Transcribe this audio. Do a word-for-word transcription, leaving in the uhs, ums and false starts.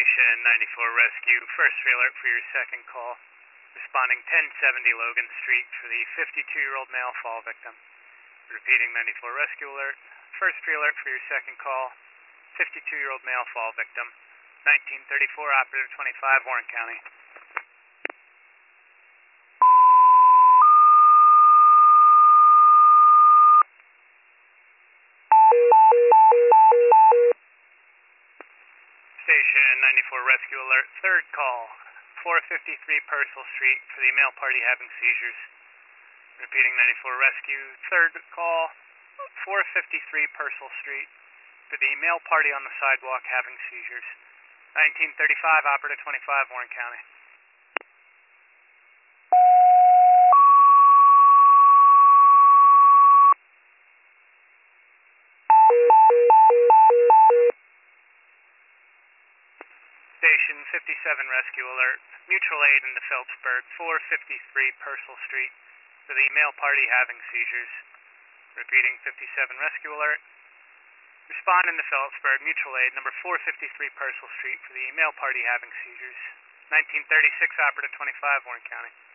Station ninety-four Rescue, first alert for your second call. Responding ten seventy Logan Street for the fifty-two-year-old male fall victim. Repeating ninety-four Rescue alert, first alert for your second call. fifty-two-year-old male fall victim. nineteen thirty-four, Operator twenty-five, Warren County. Station ninety-four Rescue alert, third call, four fifty-three Purcell Street for the male party having seizures. Repeating ninety-four Rescue, third call, four fifty-three Purcell Street for the male party on the sidewalk having seizures. nineteen thirty-five, Operator twenty-five, Warren County. Station fifty-seven Rescue alert, mutual aid in the Phillipsburg, four fifty-three Purcell Street for the male party having seizures. Repeating fifty-seven Rescue alert. Respond in the Phillipsburg, mutual aid number four fifty-three Purcell Street for the male party having seizures. nineteen thirty-six, Operator twenty-five, Warren County.